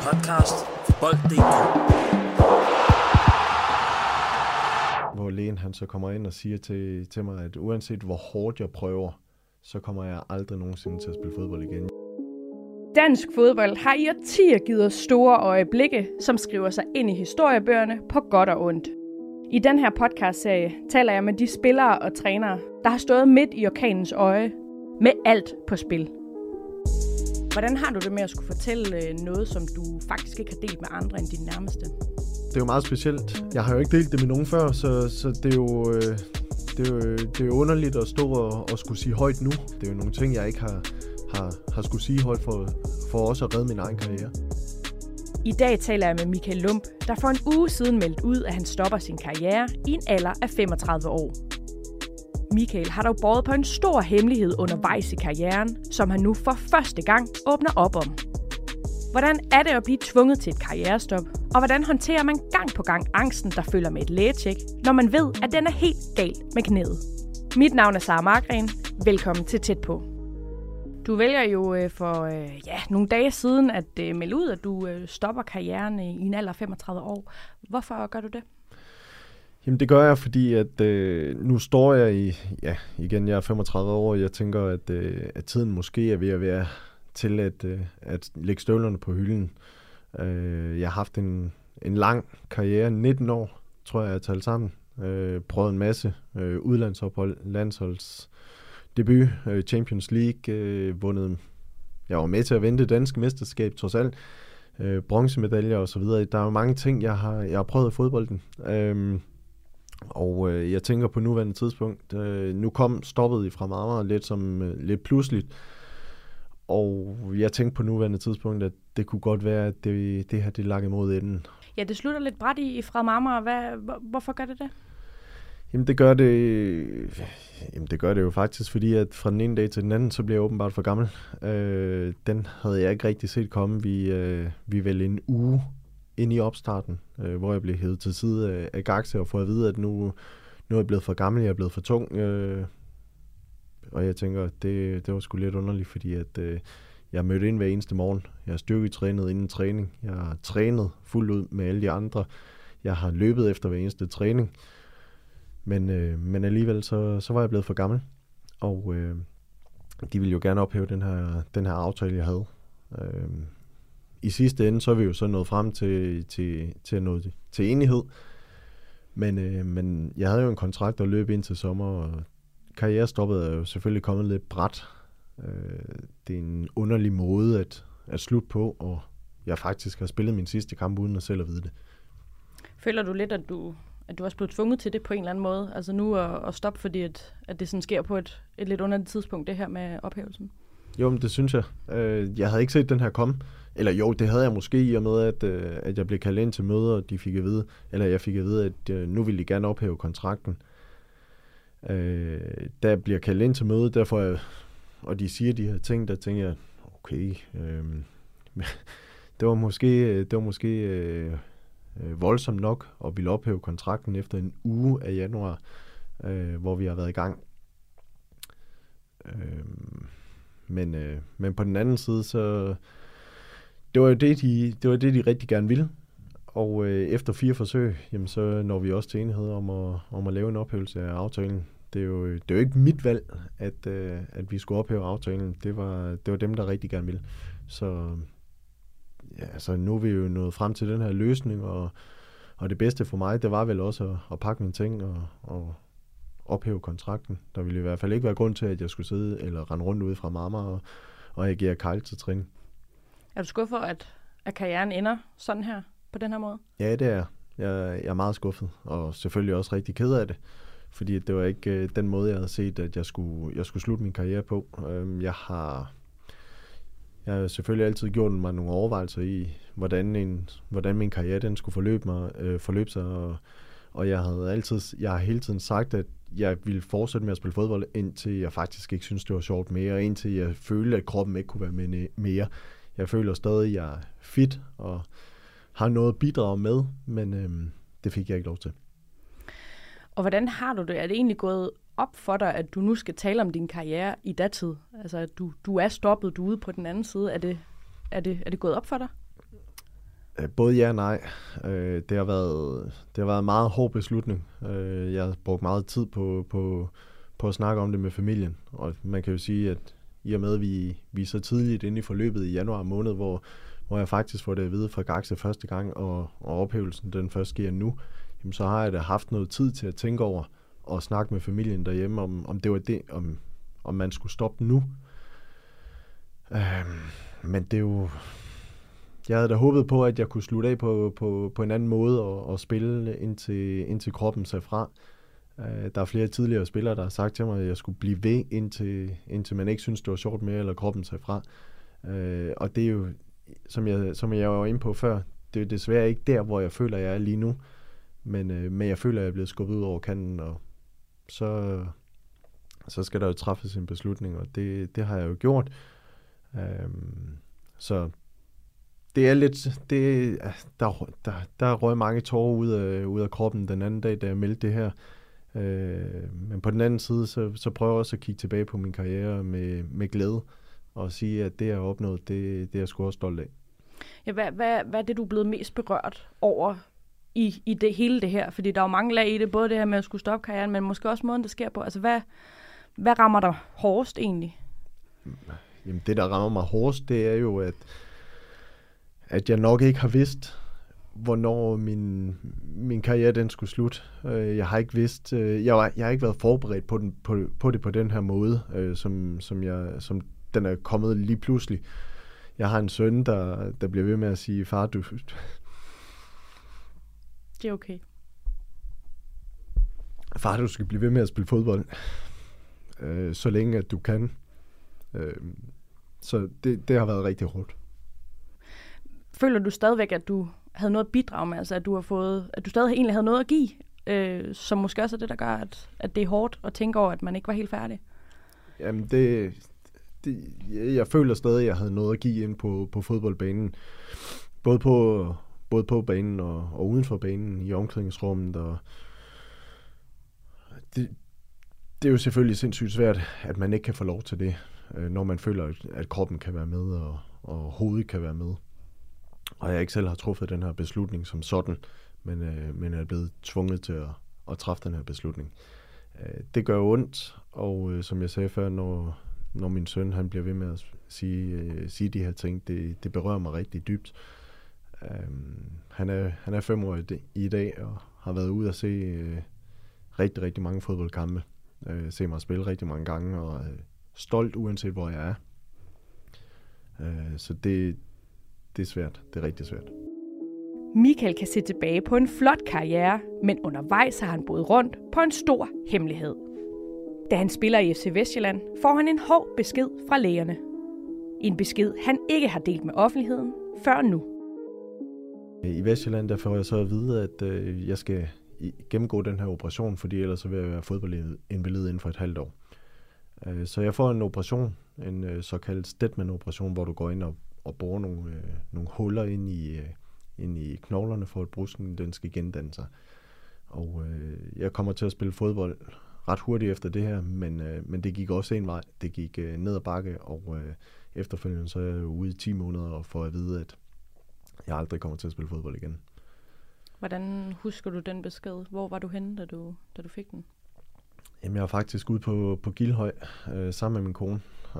podcast for Bold.dk. Hvor lægen han så kommer ind og siger til mig, at uanset hvor hårdt jeg prøver, så kommer jeg aldrig nogensinde til at spille fodbold igen. Dansk fodbold har i årtier givet os store øjeblikke, som skriver sig ind i historiebøgerne på godt og ondt. I den her podcastserie taler jeg med de spillere og trænere, der har stået midt i orkanens øje, med alt på spil. Hvordan har du det med at skulle fortælle noget, som du faktisk ikke har delt med andre end dine nærmeste? Det er jo meget specielt. Jeg har jo ikke delt det med nogen før, så det er jo underligt at stå og skulle sige højt nu. Det er jo nogle ting, jeg ikke har skulle sige højt for også at redde min egen karriere. I dag taler jeg med Michael Lump, der for en uge siden meldte ud, at han stopper sin karriere i en alder af 35 år. Michael har dog båret på en stor hemmelighed undervejs i karrieren, som han nu for første gang åbner op om. Hvordan er det at blive tvunget til et karrierestop, og hvordan håndterer man gang på gang angsten, der følger med et lægetjek, når man ved, at den er helt galt med knæet? Mit navn er Sara Margren. Velkommen til Tæt på. Du vælger jo for nogle dage siden at melde ud, at du stopper karrieren i en alder af 35 år. Hvorfor gør du det? Jamen det gør jeg, fordi at nu står jeg jeg er 35 år, og jeg tænker, at tiden måske er ved at være til at lægge støvlerne på hylden. Jeg har haft en lang karriere, 19 år, tror jeg talt sammen. Prøvet en masse udlandsophold, landsholdsdebut, Champions League, vundet. Jeg var med til at vinde det danske mesterskab, trods alt. Bronzemedaljer og så videre. Der er jo mange ting, jeg har prøvet i fodbolden. Og jeg tænker på nuværende tidspunkt, nu stoppet fra Amager lidt pludseligt, og jeg tænkte på nuværende tidspunkt, at det kunne godt være, at det her det lag imod enden. Ja, det slutter lidt brat i fra Amager. Hvorfor gør det det? Jamen det gør det jo faktisk, fordi at fra den ene dag til den anden, så bliver jeg åbenbart for gammel. Den havde jeg ikke rigtig set komme. Vi vel en uge ind i opstarten, hvor jeg blev hævet til side af Gaxe og får at vide, at nu er jeg blevet for gammel, jeg er blevet for tung. Og jeg tænker, at det var sgu lidt underligt, fordi at jeg mødte ind hver eneste morgen. Jeg har styrketrænet inden træning. Jeg har trænet fuldt ud med alle de andre. Jeg har løbet efter hver eneste træning. Men alligevel så var jeg blevet for gammel. Og de ville jo gerne ophæve den her aftale, jeg havde. I sidste ende, så er vi jo så nået frem til enighed. Men jeg havde jo en kontrakt at løbe ind til sommer, og karrierestoppet er jo selvfølgelig kommet lidt brat. Det er en underlig måde at slutte på, og jeg faktisk har spillet min sidste kamp uden at selv at vide det. Føler du lidt, at du også blevet tvunget til det på en eller anden måde? Altså nu at stoppe, fordi at det sådan sker på et lidt underligt tidspunkt, det her med ophævelsen? Jo, men det synes jeg. Jeg havde ikke set den her komme. Eller jo, det havde jeg måske i og med, at jeg blev kaldt ind til møder, og jeg fik at vide, at nu ville de gerne ophæve kontrakten. Der bliver kaldt ind til møde, derfor og de siger de her ting, der tænker jeg, okay, det var måske voldsomt nok at ville ophæve kontrakten efter en uge af januar, hvor vi har været i gang. Men på den anden side, så det var det, de rigtig gerne ville. Og efter 4 forsøg, jamen, så når vi også til enighed om at lave en ophævelse af aftalen. Det er jo ikke mit valg, at vi skulle ophæve aftalen. Det var dem, der rigtig gerne ville. Så ja, altså, nu er vi jo nået frem til den her løsning, og det bedste for mig, det var vel også at pakke mine ting og ophæve kontrakten. Der ville i hvert fald ikke være grund til, at jeg skulle sidde eller rende rundt ude fra Amager og agere kejl til træning. Er du skuffet, at karrieren ender sådan her, på den her måde? Ja, det er jeg er meget skuffet, og selvfølgelig også rigtig ked af det. Fordi det var ikke den måde, jeg havde set, at jeg skulle slutte min karriere på. Jeg har selvfølgelig altid gjort mig nogle overvejelser i, hvordan min karriere den skulle forløbe sig. Og jeg har hele tiden sagt, at jeg ville fortsætte med at spille fodbold, indtil jeg faktisk ikke synes det var sjovt mere, og indtil jeg følte, at kroppen ikke kunne være med mere. Jeg føler stadig, at jeg er fit og har noget at bidrage med, men det fik jeg ikke lov til. Og hvordan har du det? Er det egentlig gået op for dig, at du nu skal tale om din karriere i datid? Altså, at du er stoppet, du er ude på den anden side. Er det gået op for dig? Både ja og nej. Det har været en meget hård beslutning. Jeg har brugt meget tid på at snakke om det med familien. Og man kan jo sige, at i og med, at vi er så tidligt inde i forløbet i januar måned, hvor jeg faktisk får det at vide fra Gaxe første gang, og ophævelsen den først sker nu, jamen, så har jeg da haft noget tid til at tænke over og snakke med familien derhjemme, om det var det, om man skulle stoppe nu. Men det er jo... Jeg havde da håbet på, at jeg kunne slutte af på en anden måde og spille indtil kroppen sagde fra. Der er flere tidligere spillere, der har sagt til mig, at jeg skulle blive ved, indtil man ikke synes, det var sjovt mere, eller kroppen sagde fra. Og det er jo, som jeg var inde på før, det er jo desværre ikke der, hvor jeg føler, jeg er lige nu. Men jeg føler, at jeg er blevet skubbet ud over kanten, og så skal der jo træffes en beslutning, og det har jeg jo gjort. Så det er lidt, der røg mange tårer ud af kroppen den anden dag, da jeg meldte det her. Men på den anden side, så prøver jeg også at kigge tilbage på min karriere med glæde, og sige, at det, jeg har opnået, det er jeg sgu også stolt af. Ja, hvad er det, du er blevet mest berørt over i det hele det her? Fordi der er jo mange lag i det, både det her med at skulle stoppe karrieren, men måske også måden, det sker på. Altså, hvad rammer dig hårdest egentlig? Jamen, det, der rammer mig hårdest, det er jo, at jeg nok ikke har vidst, hvornår min karriere den skulle slutte. Jeg har ikke vidst, jeg har ikke været forberedt på det på den her måde, som den er kommet lige pludselig. Jeg har en søn, der bliver ved med at sige, far, du... Det er okay. Far, du skal blive ved med at spille fodbold, så længe at du kan. Så det har været rigtig hårdt. Føler du stadigvæk, at du havde noget at bidrage med, altså at du stadig egentlig havde noget at give, som måske også er det, der gør, at det er hårdt at tænke over, at man ikke var helt færdig? Jamen, jeg føler stadig, at jeg havde noget at give ind på fodboldbanen. Både på banen og uden for banen, i omklædningsrummet. Og det er jo selvfølgelig sindssygt svært, at man ikke kan få lov til det, når man føler, at kroppen kan være med, og hovedet kan være med. Og jeg ikke selv har truffet den her beslutning som sådan, men er blevet tvunget til at træffe den her beslutning. Det gør ondt, og som jeg sagde før, når min søn han bliver ved med at sige de her ting, det berører mig rigtig dybt. Han er 5 år i dag, og har været ude at se rigtig, rigtig mange fodboldkampe. Se mig spille rigtig mange gange, og stolt uanset hvor jeg er. Så det er svært. Det er rigtig svært. Michael kan se tilbage på en flot karriere, men undervejs har han boet rundt på en stor hemmelighed. Da han spiller i FC Vestjylland, får han en hård besked fra lægerne. En besked, han ikke har delt med offentligheden før nu. I Vestjylland der får jeg så at vide, at jeg skal gennemgå den her operation, fordi ellers så vil jeg være fodboldinvalid inden for et halvt år. Så jeg får en operation, en såkaldt Steadman-operation, hvor du går ind og borer nogle huller ind i knoglerne, for at brusken den skal gendanne sig. Og jeg kommer til at spille fodbold ret hurtigt efter det her, men det gik også en vej. Det gik ned ad bakke, og efterfølgende så er jeg ude i 10 måneder og får at vide, at jeg aldrig kommer til at spille fodbold igen. Hvordan husker du den besked? Hvor var du henne, da du fik den? Jamen, jeg var faktisk ude på Gildhøj sammen med min kone.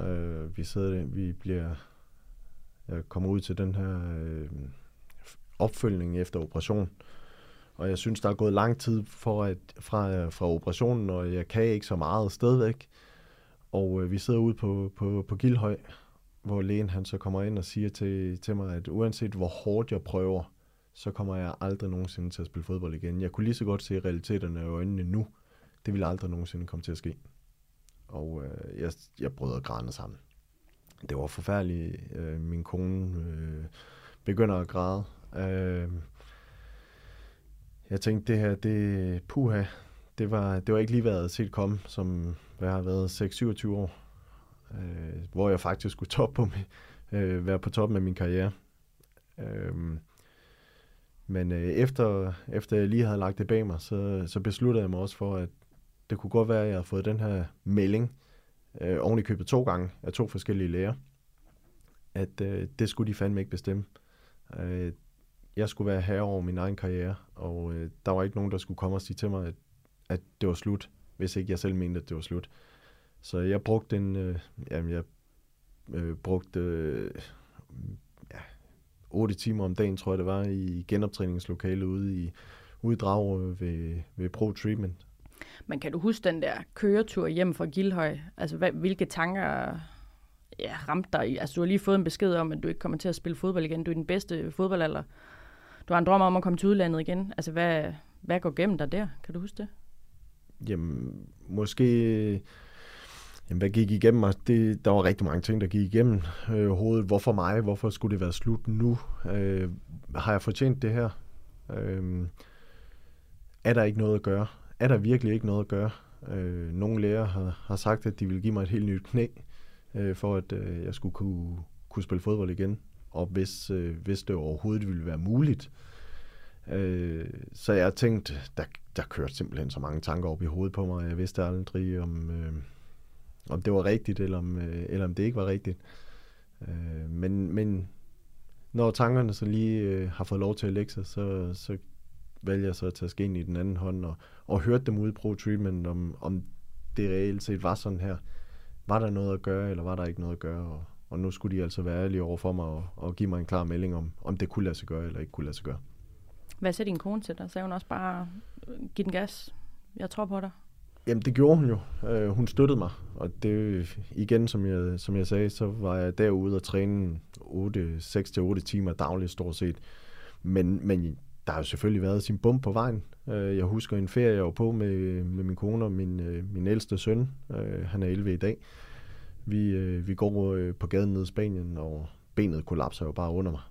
Jeg kommer ud til den her opfølgning efter operation, og jeg synes, der er gået lang tid fra operationen, og jeg kan ikke så meget stadigvæk. Og vi sidder ude på Gildhøj, hvor lægen han så kommer ind og siger til mig, at uanset hvor hårdt jeg prøver, så kommer jeg aldrig nogensinde til at spille fodbold igen. Jeg kunne lige så godt se realiteterne i øjnene nu. Det ville aldrig nogensinde komme til at ske. Og jeg brød grædende sammen. Det var forfærdeligt. Min kone begynder at græde. Jeg tænkte, det her, puha, det var ikke lige været set komme, som jeg har været 6-27 år. Hvor jeg faktisk skulle være på toppen af min karriere. Men efter jeg lige havde lagt det bag mig, så besluttede jeg mig også for, at det kunne godt være, at jeg havde fået den her melding oven i købet 2 gange af 2 forskellige læger, at det skulle de fandme ikke bestemme. jeg skulle være herre over min egen karriere, og der var ikke nogen, der skulle komme og sige til mig, at det var slut, hvis ikke jeg selv mente, at det var slut. Så jeg brugte brugte 8 timer om dagen, tror jeg det var, i genoptræningslokalet ude i Dragør ved Pro Treatment. Men kan du huske den der køretur hjem fra Gildhøj? Altså, hvilke tanker ramte dig? Altså, du har lige fået en besked om, at du ikke kommer til at spille fodbold igen. Du er den bedste fodboldalder. Du har en drøm om at komme til udlandet igen. Altså, hvad går gennem dig der? Kan du huske det? Jamen, måske... hvad gik igennem mig? Der var rigtig mange ting, der gik igennem hovedet. Hvorfor mig? Hvorfor skulle det være slut nu? Har jeg fortjent det her? Er der ikke noget at gøre? Er der virkelig ikke noget at gøre? Nogle læger har sagt, at de ville give mig et helt nyt knæ, for at jeg skulle kunne spille fodbold igen. Og hvis det overhovedet ville være muligt. Så jeg tænkte, der kørte simpelthen så mange tanker op i hovedet på mig. Jeg vidste aldrig, om det var rigtigt, eller om det ikke var rigtigt. Men når tankerne så lige har fået lov til at lægge sig, så vælger jeg så at tage skeen i den anden hånd, og hørte dem ude i Pro Treatment, om det reelt set var sådan her. Var der noget at gøre, eller var der ikke noget at gøre? Og nu skulle de altså være ærlige over for mig, og give mig en klar melding om det kunne lade sig gøre, eller ikke kunne lade sig gøre. Hvad sagde din kone til dig? Sagde hun også bare, giv den gas, jeg tror på dig? Jamen, det gjorde hun jo. Hun støttede mig, og det igen, som jeg sagde, så var jeg derude og træne 6-8 timer dagligt stort set. Men der har jo selvfølgelig været sin bump på vejen. Jeg husker en ferie, jeg var på med min kone og min ældste søn. Han er 11 i dag. Vi går på gaden nede i Spanien, og benet kollapser jo bare under mig.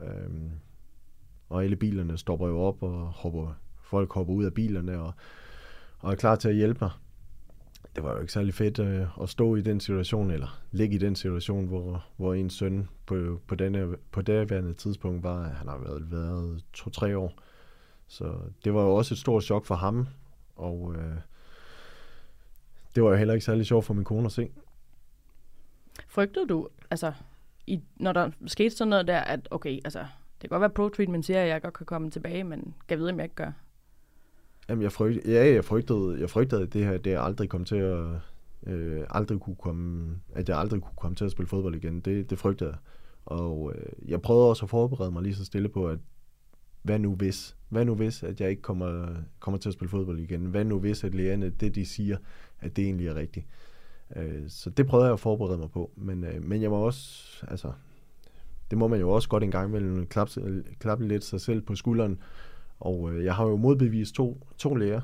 Og alle bilerne stopper jo op, og folk hopper ud af bilerne og er klar til at hjælpe mig. Det var jo ikke særlig fedt at stå i den situation, eller ligge i den situation, hvor en søn på daværende tidspunkt var, han har været 2-3 år. Så det var jo også et stort chok for ham, og det var jo heller ikke særlig sjovt for min kone at se. Frygtede du, altså, når der skete sådan noget der, at okay, altså, det kan godt være Pro Treatment siger, at jeg godt kan komme tilbage, men kan jeg vide, om jeg ikke gør? Jamen, jeg frygtede, at det her, det aldrig kom til at, jeg aldrig kunne komme til at spille fodbold igen. Det frygtede jeg. Og jeg prøvede også at forberede mig lige så stille på, at hvad nu hvis, at jeg ikke kommer til at spille fodbold igen? Hvad nu hvis, at lægerne, det de siger, at det egentlig er rigtigt? Så det prøvede jeg at forberede mig på. Men jeg må også, altså, det må man jo også godt en gang imellem klappe lidt sig selv på skulderen. Og jeg har jo modbevist to læger,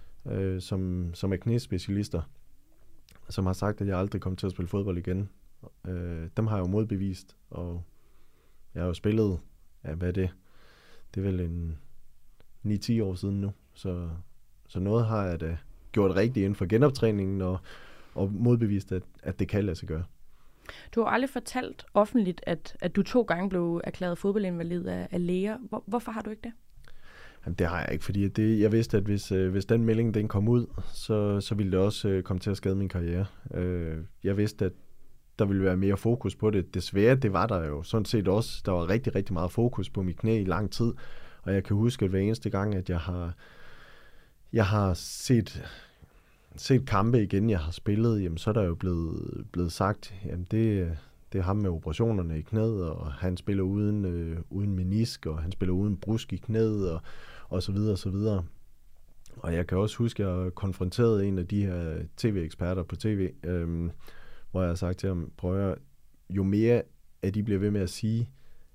som er knæspecialister, som har sagt, at jeg aldrig kommer til at spille fodbold igen. Dem har jeg jo modbevist, og jeg har jo spillet, hvad er det? Det er vel en 9-10 år siden nu. Så noget har jeg da gjort rigtigt inden for genoptræningen, og modbevist, at det kan lade sig gøre. Du har aldrig fortalt offentligt, at du 2 gange blev erklæret fodboldinvalid af læger. Hvorfor har du ikke det? Jamen, det har jeg ikke, fordi jeg vidste, at hvis den melding den kom ud, så ville det også komme til at skade min karriere. Jeg vidste, at der ville være mere fokus på det. Desværre, det var der jo sådan set også. Der var rigtig, rigtig meget fokus på mit knæ i lang tid, og jeg kan huske, at hver eneste gang, at jeg har set kampe igen, jeg har spillet, jamen, så er der jo blevet sagt, jamen det er ham med operationerne i knæet, og han spiller uden menisk, og han spiller uden brusk i knæet, og så videre, og så videre. Og jeg kan også huske, at jeg konfronterede en af de her tv-eksperter på tv, hvor jeg har sagt til ham, prøv at høre, jo mere at de bliver ved med at sige,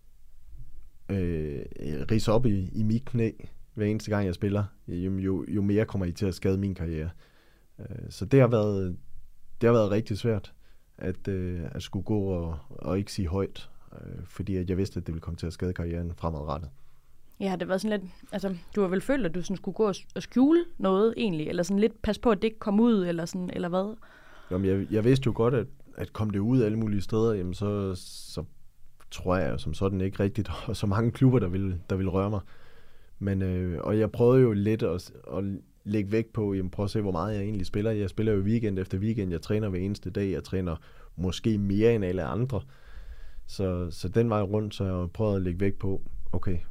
ridse op i mit knæ, hver eneste gang jeg spiller, jo mere kommer I til at skade min karriere. Så det har været rigtig svært, at skulle gå og ikke sige højt, fordi at jeg vidste, at det ville komme til at skade karrieren fremadrettet. Ja, det var sådan lidt, altså du har vel følt, at du sådan skulle gå og skjule noget egentlig, eller sådan lidt passe på, at det ikke kom ud, eller sådan, eller hvad? Jamen, jeg vidste jo godt, at kom det ud alle mulige steder, jamen så tror jeg som sådan ikke rigtigt, og så mange klubber, der ville røre mig. Men, og jeg prøvede jo lidt at lægge vægt på, jamen prøv at se, hvor meget jeg egentlig spiller. Jeg spiller jo weekend efter weekend, jeg træner hver eneste dag, jeg træner måske mere end alle andre. Så den vej rundt, så jeg prøvede at lægge vægt på, okay,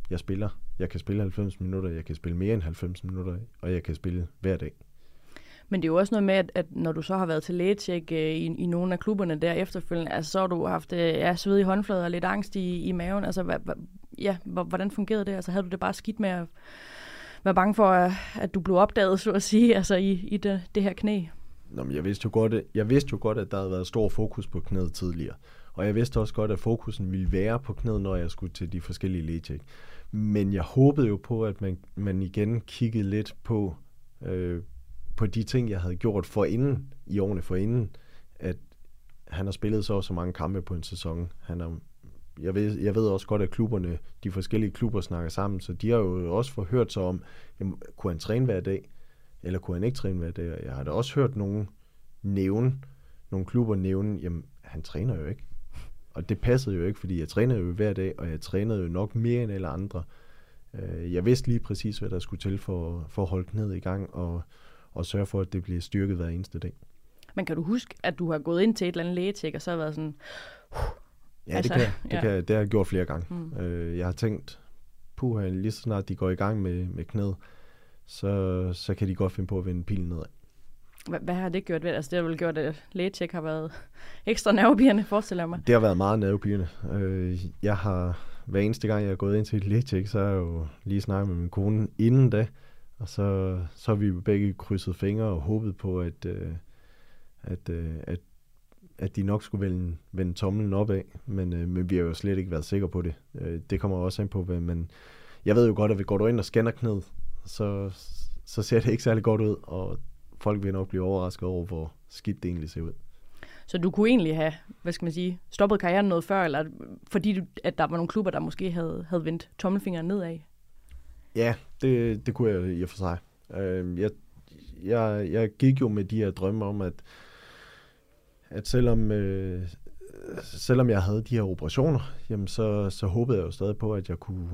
jeg spiller. Jeg kan spille 90 minutter, jeg kan spille mere end 90 minutter, og jeg kan spille hver dag. Men det er jo også noget med, at når du så har været til lægetjek i nogle af klubberne der efterfølgende, altså så har du haft sved i håndflader og lidt angst i maven. Altså, hvordan fungerede det? Altså, havde du det bare skidt med at være bange for, at du blev opdaget, så at sige, altså i det her knæ? Nå, men jeg vidste jo godt, at der havde været stor fokus på knæet tidligere. Og jeg vidste også godt, at fokusen ville være på knæet, når jeg skulle til de forskellige lægetjek. Men jeg håbede jo på, at man igen kiggede lidt på de ting, jeg havde gjort i årene forinden, at han har spillet så mange kampe på en sæson. Jeg ved også godt, at de forskellige klubber snakker sammen, så de har jo også forhørt sig om, jamen, kunne han træne hver dag, eller kunne han ikke træne hver dag? Jeg har da også hørt nogle klubber nævne, jamen, han træner jo ikke. Og det passede jo ikke, fordi jeg trænede jo hver dag, og jeg trænede jo nok mere end alle andre. Jeg vidste lige præcis, hvad der skulle til for at holde knæet i gang, og sørge for, at det bliver styrket hver eneste dag. Men kan du huske, at du har gået ind til et eller andet lægetjek, og så har været sådan... Ja, det har jeg gjort flere gange. Jeg har tænkt, lige så snart de går i gang med knæet, så kan de godt finde på at vende pilen nedad. Hvad har det gjort ved? Altså det har vel gjort, at lægetjek har været ekstra nervepirrende, forestiller jeg mig. Det har været meget nervepirrende. Jeg har hver eneste gang, jeg er gået ind til et lægetjek, så har jeg jo lige snakket med min kone inden da, og så har vi begge krydset fingre og håbet på, at de nok skulle vende tommelen opad, men vi har jo slet ikke været sikre på det. Det kommer også an på, men jeg ved jo godt, at vi går du ind og scanner knæet, så ser det ikke særlig godt ud, og folk vil nok blive overrasket over, hvor skidt det egentlig ser ud. Så du kunne egentlig have, stoppet karrieren noget før, eller fordi at der var nogle klubber, der måske havde vendt tommelfingeren nedad? Ja, det kunne jeg i og for sig. Jeg gik jo med de her drømme om, at selvom jeg havde de her operationer, jamen så håbede jeg jo stadig på, at jeg kunne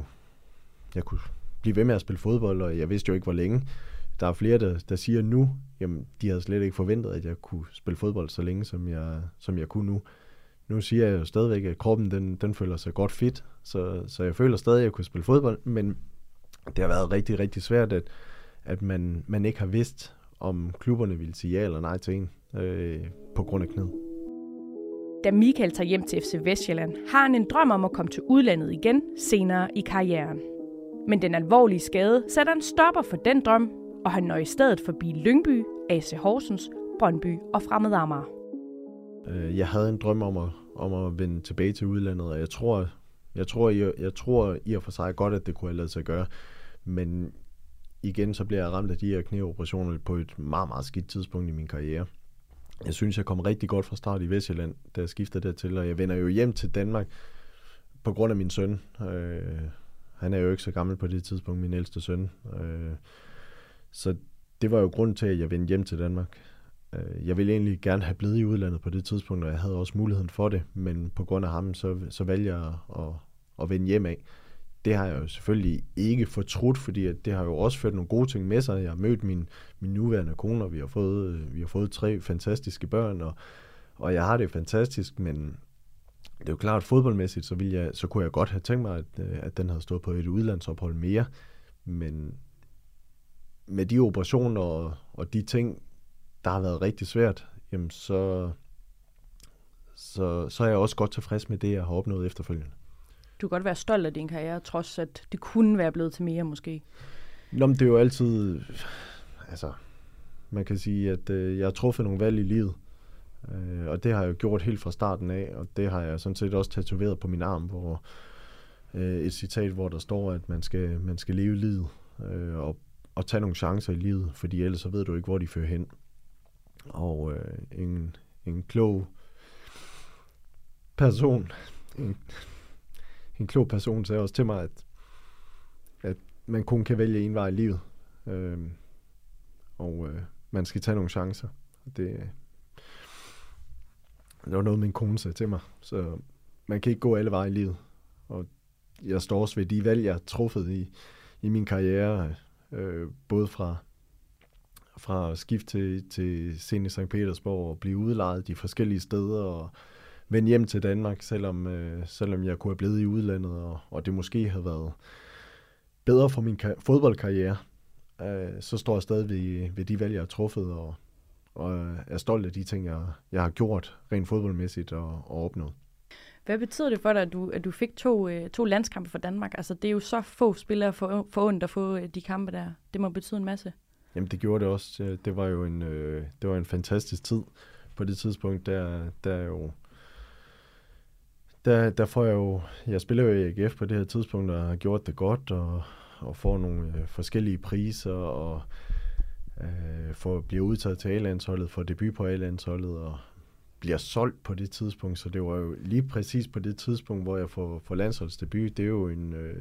blive ved med at spille fodbold, og jeg vidste jo ikke, hvor længe. Der er flere, der siger nu, jamen de havde slet ikke forventet, at jeg kunne spille fodbold så længe, som jeg kunne nu. Nu siger jeg jo stadigvæk, at kroppen den føler sig godt fit, så jeg føler stadig, at jeg kunne spille fodbold, men det har været rigtig, rigtig svært, at man ikke har vidst, om klubberne ville sige ja eller nej til en på grund af knæet. Da Michael tager hjem til FC Vestsjælland, har han en drøm om at komme til udlandet igen senere i karrieren. Men den alvorlige skade sætter en stopper for den drøm, og han når i stedet forbi Lyngby, AC Horsens, Brøndby og Fremad Amager. Jeg havde en drøm om at vende tilbage til udlandet, og jeg tror i og for sig godt, at det kunne have ladet sig gøre. Men igen, så bliver jeg ramt af de her knæoperationer på et meget, meget skidt tidspunkt i min karriere. Jeg synes, jeg kom rigtig godt fra start i Vestsjælland, da jeg skiftede dertil, og jeg vender jo hjem til Danmark på grund af min søn. Han er jo ikke så gammel på det tidspunkt, min ældste søn. Så det var jo grunden til, at jeg vendte hjem til Danmark. Jeg ville egentlig gerne have blevet i udlandet på det tidspunkt, og jeg havde også muligheden for det, men på grund af ham, så valgte jeg at vende hjem af. Det har jeg jo selvfølgelig ikke fortrudt, fordi det har jo også ført nogle gode ting med sig. Jeg har mødt min nuværende kone, og vi har fået 3 fantastiske børn, og jeg har det fantastisk, men det er jo klart, fodboldmæssigt, så kunne jeg godt have tænkt mig, at den havde stået på et udlandsophold mere, men med de operationer og de ting, der har været rigtig svært, jamen så er jeg også godt tilfreds med det, jeg har opnået efterfølgende. Du kan godt være stolt af din karriere, trods at det kunne være blevet til mere måske. Nå, men det er jo altid... Altså, man kan sige, at jeg har truffet nogle valg i livet. Og det har jeg jo gjort helt fra starten af, og det har jeg sådan set også tatoveret på min arm, hvor et citat, hvor der står, at man skal leve livet og tage nogle chancer i livet, fordi ellers så ved du ikke, hvor de fører hen. Og en klog person... En klog person sagde også til mig, at man kun kan vælge en vej i livet. Man skal tage nogle chancer. Det var noget, min kone sagde til mig. Så man kan ikke gå alle veje i livet. Og jeg står også ved de valg, jeg har truffet i min karriere. Både fra skift til Zenit Sankt Petersborg og blive udlejet de forskellige steder og vende hjem til Danmark, selvom jeg kunne have blevet i udlandet, og det måske havde været bedre for min fodboldkarriere, så står jeg stadig ved de valg, jeg har truffet, og er stolt af de ting, jeg har gjort rent fodboldmæssigt og opnået. Hvad betyder det for dig, at du fik to landskampe for Danmark? Altså, det er jo så få spillere forundt at få de kampe der. Det må betyde en masse. Jamen, det gjorde det også. Det var jo en fantastisk tid på det tidspunkt. Der får jeg spiller jo i AGF på det her tidspunkt, og har gjort det godt, og får nogle forskellige priser, og bliver udtaget til A-landsholdet, får debut på A-landsholdet, og bliver solgt på det tidspunkt. Så det var jo lige præcis på det tidspunkt, hvor jeg får landsholdsdebut. Det er jo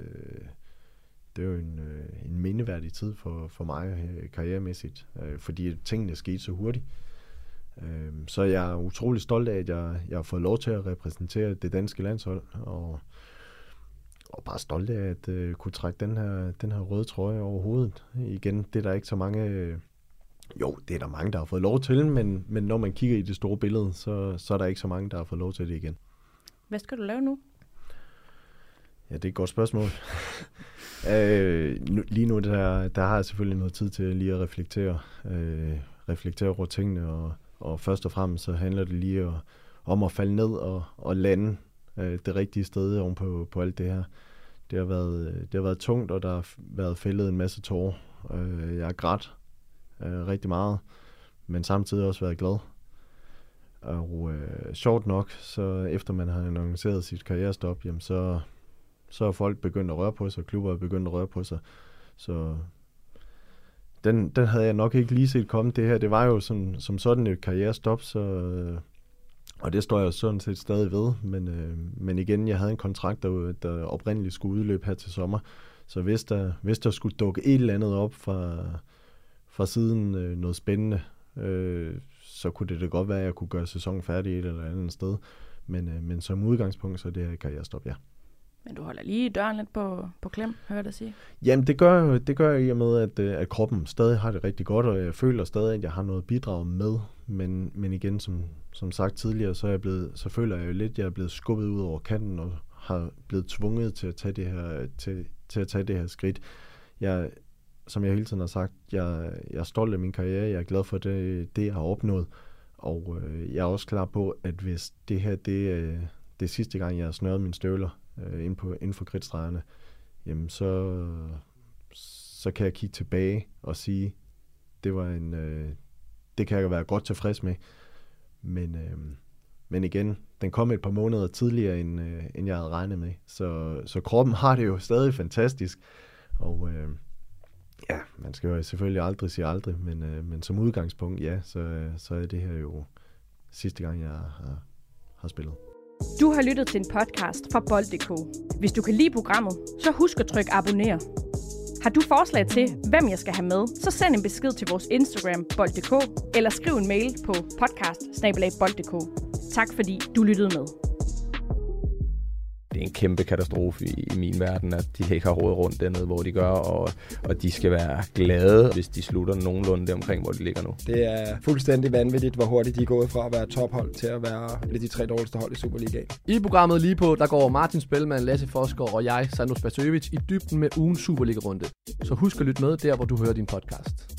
en mindeværdig tid for mig karrieremæssigt, fordi tingene skete så hurtigt. Så jeg er utrolig stolt af, at jeg har fået lov til at repræsentere det danske landshold, og bare stolt af at kunne trække den her røde trøje over hovedet. Igen, det er der ikke så mange... Jo, det er der mange, der har fået lov til, men når man kigger i det store billede, så er der ikke så mange, der har fået lov til det igen. Hvad skal du lave nu? Ja, det er et godt spørgsmål. Lige nu, der har jeg selvfølgelig noget tid til lige at reflektere over tingene, og først og fremmest så handler det lige om at falde ned og lande det rigtige sted oven på alt det her. Det har været tungt, og der har været fældet en masse tårer. Jeg har grædt rigtig meget, men samtidig også været glad. Og sjovt nok, så efter man har annonceret sit karrierestop, jamen så er folk begyndt at røre på sig, klubber er begyndt at røre på sig. Så den havde jeg nok ikke lige set komme. Det her, det var jo som sådan et karrierestop, og det står jeg sådan set stadig ved. Men igen, jeg havde en kontrakt, der oprindeligt skulle udløbe her til sommer. Så hvis der skulle dukke et eller andet op fra siden noget spændende, så kunne det da godt være, at jeg kunne gøre sæsonen færdig et eller andet sted. Men som udgangspunkt, så er det her karrierestop, ja. Men du holder lige døren lidt på klem, hører jeg dig sige? Jamen, det gør jeg i og med, at kroppen stadig har det rigtig godt, og jeg føler stadig, at jeg har noget bidrag med. Men igen, som sagt tidligere, så føler jeg jo lidt, at jeg er blevet skubbet ud over kanten, og har blevet tvunget til at tage det her, skridt. Som jeg hele tiden har sagt, jeg er stolt af min karriere, jeg er glad for det jeg har opnået, og jeg er også klar på, at hvis det her det er sidste gang, jeg har snøret mine støvler inden for kridtstregerne, jamen så kan jeg kigge tilbage og sige, det kan jeg være godt tilfreds med. Men igen, den kom et par måneder tidligere, end jeg havde regnet med. Så kroppen har det jo stadig fantastisk. Og ja, man skal jo selvfølgelig aldrig sige aldrig, men som udgangspunkt, ja, så er det her jo sidste gang, jeg har spillet. Du har lyttet til en podcast fra Bold.dk. Hvis du kan lide programmet, så husk at trykke abonner. Har du forslag til, hvem jeg skal have med, så send en besked til vores Instagram Bold.dk, eller skriv en mail på podcast@bold.dk. Tak fordi du lyttede med. Det er en kæmpe katastrofe i min verden, at de ikke har råd rundt dernede, hvor de gør, og de skal være glade, hvis de slutter nogenlunde der omkring, hvor de ligger nu. Det er fuldstændig vanvittigt, hvor hurtigt de er gået fra at være tophold til at være et af de 3 dårligste hold i Superligaen. I programmet lige på, der går Martin Spellmann, Lasse Forsgaard og jeg, Sandro Spasojevic, i dybden med ugens Superliga-runde. Så husk at lytte med der, hvor du hører din podcast.